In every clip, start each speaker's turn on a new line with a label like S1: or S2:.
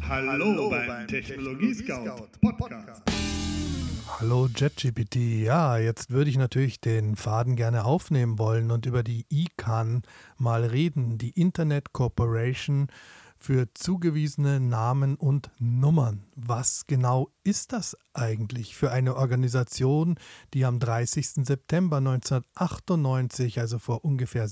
S1: Hallo beim Technologie-Scout Podcast.
S2: Hallo JetGPT. Ja, jetzt würde ich natürlich den Faden gerne aufnehmen wollen und über die ICANN mal reden, die Internet Corporation für zugewiesene Namen und Nummern. Was genau ist das eigentlich für eine Organisation, die am 30. September 1998, also vor ungefähr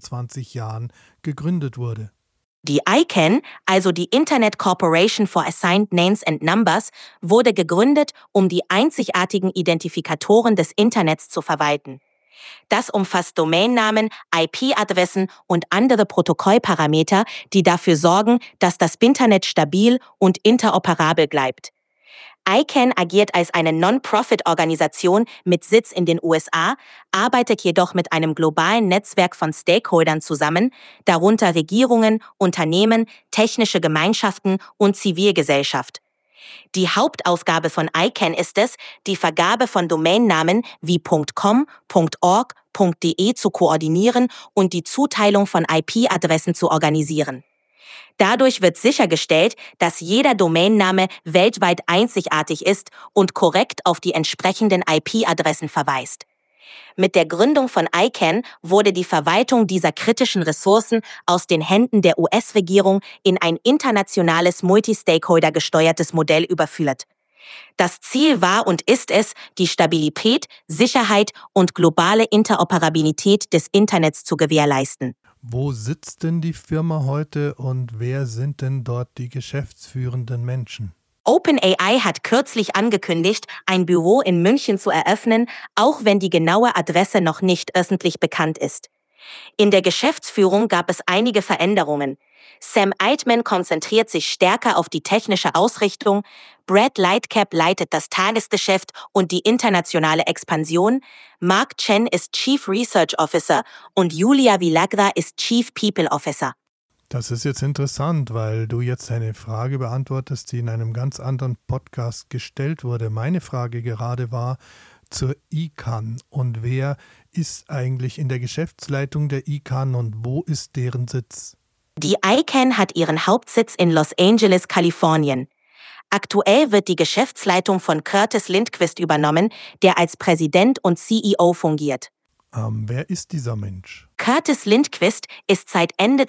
S2: 26 Jahren, gegründet wurde?
S3: Die ICANN, also die Internet Corporation for Assigned Names and Numbers, wurde gegründet, um die einzigartigen Identifikatoren des Internets zu verwalten. Das umfasst Domainnamen, IP-Adressen und andere Protokollparameter, die dafür sorgen, dass das Internet stabil und interoperabel bleibt. ICANN agiert als eine Non-Profit-Organisation mit Sitz in den USA, arbeitet jedoch mit einem globalen Netzwerk von Stakeholdern zusammen, darunter Regierungen, Unternehmen, technische Gemeinschaften und Zivilgesellschaft. Die Hauptaufgabe von ICANN ist es, die Vergabe von Domainnamen wie .com, .org, .de zu koordinieren und die Zuteilung von IP-Adressen zu organisieren. Dadurch wird sichergestellt, dass jeder Domainname weltweit einzigartig ist und korrekt auf die entsprechenden IP-Adressen verweist. Mit der Gründung von ICANN wurde die Verwaltung dieser kritischen Ressourcen aus den Händen der US-Regierung in ein internationales Multi-Stakeholder-gesteuertes Modell überführt. Das Ziel war und ist es, die Stabilität, Sicherheit und globale Interoperabilität des Internets zu gewährleisten.
S2: Wo sitzt denn die Firma heute und wer sind denn dort die geschäftsführenden Menschen?
S3: OpenAI hat kürzlich angekündigt, ein Büro in München zu eröffnen, auch wenn die genaue Adresse noch nicht öffentlich bekannt ist. In der Geschäftsführung gab es einige Veränderungen. Sam Altman konzentriert sich stärker auf die technische Ausrichtung, Brad Lightcap leitet das Tagesgeschäft und die internationale Expansion, Mark Chen ist Chief Research Officer und Julia Villagra ist Chief People Officer.
S2: Das ist jetzt interessant, weil du jetzt eine Frage beantwortest, die in einem ganz anderen Podcast gestellt wurde. Meine Frage gerade war zur ICANN und wer ist eigentlich in der Geschäftsleitung der ICANN und wo ist deren Sitz?
S3: Die ICANN hat ihren Hauptsitz in Los Angeles, Kalifornien. Aktuell wird die Geschäftsleitung von Curtis Lindquist übernommen, der als Präsident und CEO fungiert.
S2: Wer ist dieser Mensch?
S3: Curtis Lindquist ist seit Ende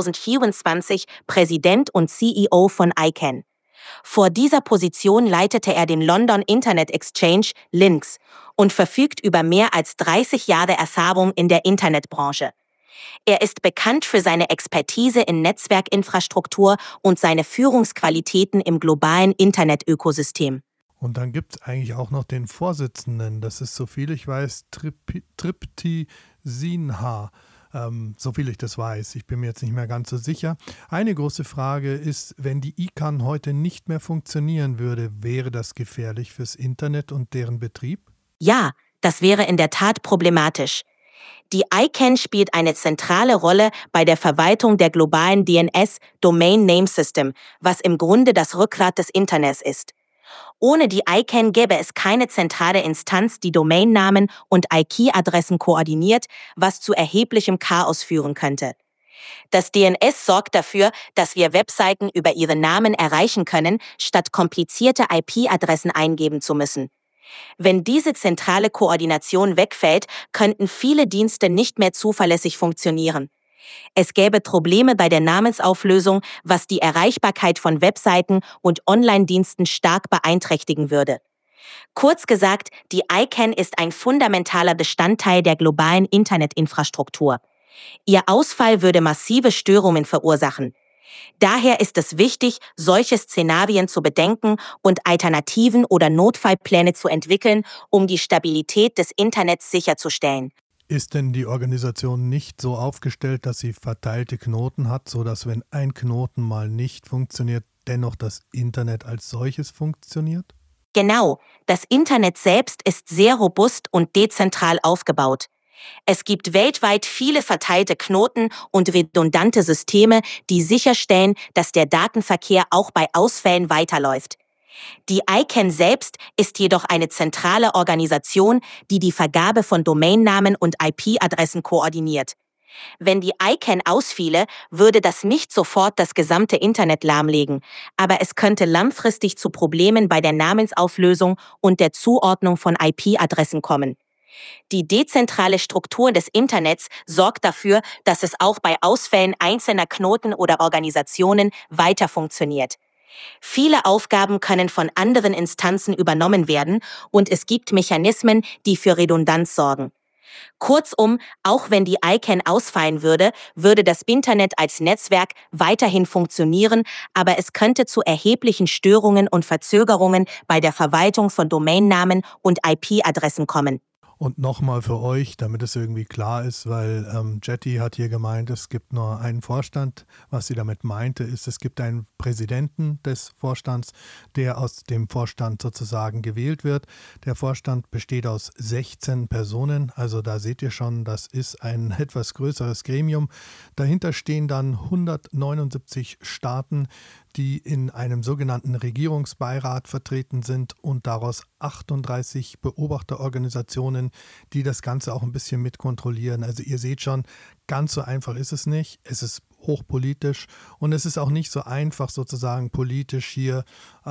S3: 2024 Präsident und CEO von ICANN. Vor dieser Position leitete er den London Internet Exchange, LINX, und verfügt über mehr als 30 Jahre Erfahrung in der Internetbranche. Er ist bekannt für seine Expertise in Netzwerkinfrastruktur und seine Führungsqualitäten im globalen Internetökosystem.
S2: Und dann gibt es eigentlich auch noch den Vorsitzenden, das ist, soviel ich weiß, Tripti Sinha. Soviel ich das weiß, ich bin mir jetzt nicht mehr ganz so sicher. Eine große Frage ist, wenn die ICANN heute nicht mehr funktionieren würde, wäre das gefährlich fürs Internet und deren Betrieb?
S3: Ja, das wäre in der Tat problematisch. Die ICANN spielt eine zentrale Rolle bei der Verwaltung der globalen DNS, Domain Name System, was im Grunde das Rückgrat des Internets ist. Ohne die ICANN gäbe es keine zentrale Instanz, die Domainnamen und IP-Adressen koordiniert, was zu erheblichem Chaos führen könnte. Das DNS sorgt dafür, dass wir Webseiten über ihre Namen erreichen können, statt komplizierte IP-Adressen eingeben zu müssen. Wenn diese zentrale Koordination wegfällt, könnten viele Dienste nicht mehr zuverlässig funktionieren. Es gäbe Probleme bei der Namensauflösung, was die Erreichbarkeit von Webseiten und Online-Diensten stark beeinträchtigen würde. Kurz gesagt, die ICANN ist ein fundamentaler Bestandteil der globalen Internetinfrastruktur. Ihr Ausfall würde massive Störungen verursachen. Daher ist es wichtig, solche Szenarien zu bedenken und Alternativen oder Notfallpläne zu entwickeln, um die Stabilität des Internets sicherzustellen.
S2: Ist denn die Organisation nicht so aufgestellt, dass sie verteilte Knoten hat, sodass, wenn ein Knoten mal nicht funktioniert, dennoch das Internet als solches funktioniert?
S3: Genau, das Internet selbst ist sehr robust und dezentral aufgebaut. Es gibt weltweit viele verteilte Knoten und redundante Systeme, die sicherstellen, dass der Datenverkehr auch bei Ausfällen weiterläuft. Die ICANN selbst ist jedoch eine zentrale Organisation, die die Vergabe von Domainnamen und IP-Adressen koordiniert. Wenn die ICANN ausfiele, würde das nicht sofort das gesamte Internet lahmlegen, aber es könnte langfristig zu Problemen bei der Namensauflösung und der Zuordnung von IP-Adressen kommen. Die dezentrale Struktur des Internets sorgt dafür, dass es auch bei Ausfällen einzelner Knoten oder Organisationen weiter funktioniert. Viele Aufgaben können von anderen Instanzen übernommen werden und es gibt Mechanismen, die für Redundanz sorgen. Kurzum, auch wenn die ICANN ausfallen würde, würde das Internet als Netzwerk weiterhin funktionieren, aber es könnte zu erheblichen Störungen und Verzögerungen bei der Verwaltung von Domainnamen und IP-Adressen kommen.
S2: Und nochmal für euch, damit es irgendwie klar ist, weil Jetty hat hier gemeint, es gibt nur einen Vorstand. Was sie damit meinte, ist, es gibt einen Präsidenten des Vorstands, der aus dem Vorstand sozusagen gewählt wird. Der Vorstand besteht aus 16 Personen, also da seht ihr schon, das ist ein etwas größeres Gremium. Dahinter stehen dann 179 Staaten, die in einem sogenannten Regierungsbeirat vertreten sind und daraus 38 Beobachterorganisationen, die das Ganze auch ein bisschen mitkontrollieren. Also ihr seht schon, ganz so einfach ist es nicht. Es ist hochpolitisch und es ist auch nicht so einfach sozusagen politisch hier,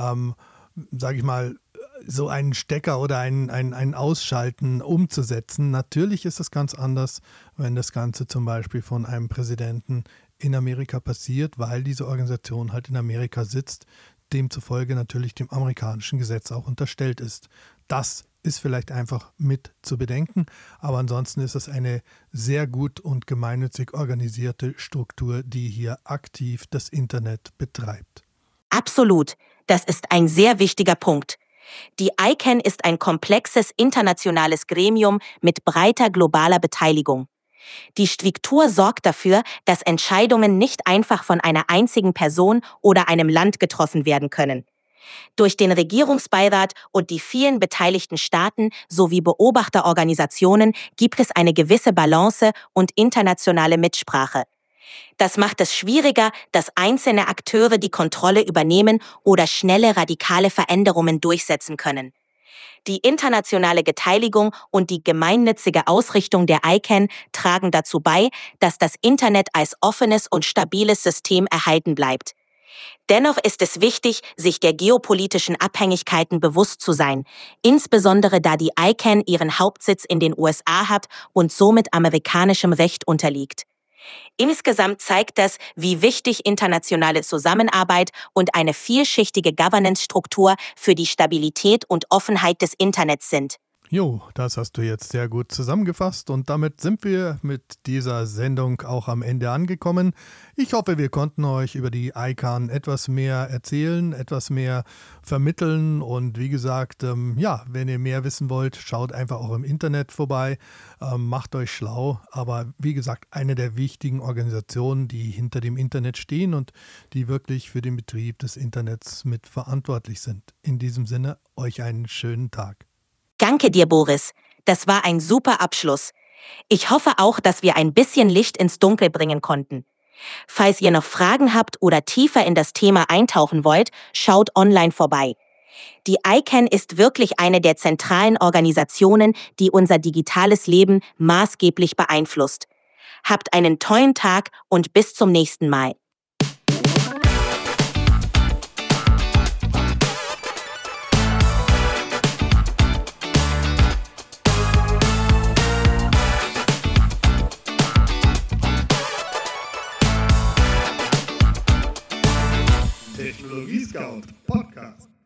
S2: sage ich mal, so einen Stecker oder ein Ausschalten umzusetzen. Natürlich ist es ganz anders, wenn das Ganze zum Beispiel von einem Präsidenten in Amerika passiert, weil diese Organisation halt in Amerika sitzt, demzufolge natürlich dem amerikanischen Gesetz auch unterstellt ist. Das ist vielleicht einfach mit zu bedenken, aber ansonsten ist es eine sehr gut und gemeinnützig organisierte Struktur, die hier aktiv das Internet betreibt.
S3: Absolut, das ist ein sehr wichtiger Punkt. Die ICANN ist ein komplexes internationales Gremium mit breiter globaler Beteiligung. Die Struktur sorgt dafür, dass Entscheidungen nicht einfach von einer einzigen Person oder einem Land getroffen werden können. Durch den Regierungsbeirat und die vielen beteiligten Staaten sowie Beobachterorganisationen gibt es eine gewisse Balance und internationale Mitsprache. Das macht es schwieriger, dass einzelne Akteure die Kontrolle übernehmen oder schnelle radikale Veränderungen durchsetzen können. Die internationale Beteiligung und die gemeinnützige Ausrichtung der ICANN tragen dazu bei, dass das Internet als offenes und stabiles System erhalten bleibt. Dennoch ist es wichtig, sich der geopolitischen Abhängigkeiten bewusst zu sein, insbesondere da die ICANN ihren Hauptsitz in den USA hat und somit amerikanischem Recht unterliegt. Insgesamt zeigt das, wie wichtig internationale Zusammenarbeit und eine vielschichtige Governance-Struktur für die Stabilität und Offenheit des Internets sind.
S2: Jo, das hast du jetzt sehr gut zusammengefasst und damit sind wir mit dieser Sendung auch am Ende angekommen. Ich hoffe, wir konnten euch über die ICANN etwas mehr erzählen, etwas mehr vermitteln und wie gesagt, wenn ihr mehr wissen wollt, schaut einfach auch im Internet vorbei, macht euch schlau, aber wie gesagt, eine der wichtigen Organisationen, die hinter dem Internet stehen und die wirklich für den Betrieb des Internets mit verantwortlich sind. In diesem Sinne, euch einen schönen Tag.
S3: Danke dir, Boris. Das war ein super Abschluss. Ich hoffe auch, dass wir ein bisschen Licht ins Dunkel bringen konnten. Falls ihr noch Fragen habt oder tiefer in das Thema eintauchen wollt, schaut online vorbei. Die ICANN ist wirklich eine der zentralen Organisationen, die unser digitales Leben maßgeblich beeinflusst. Habt einen tollen Tag und bis zum nächsten Mal.
S1: Technologie Scout Podcast.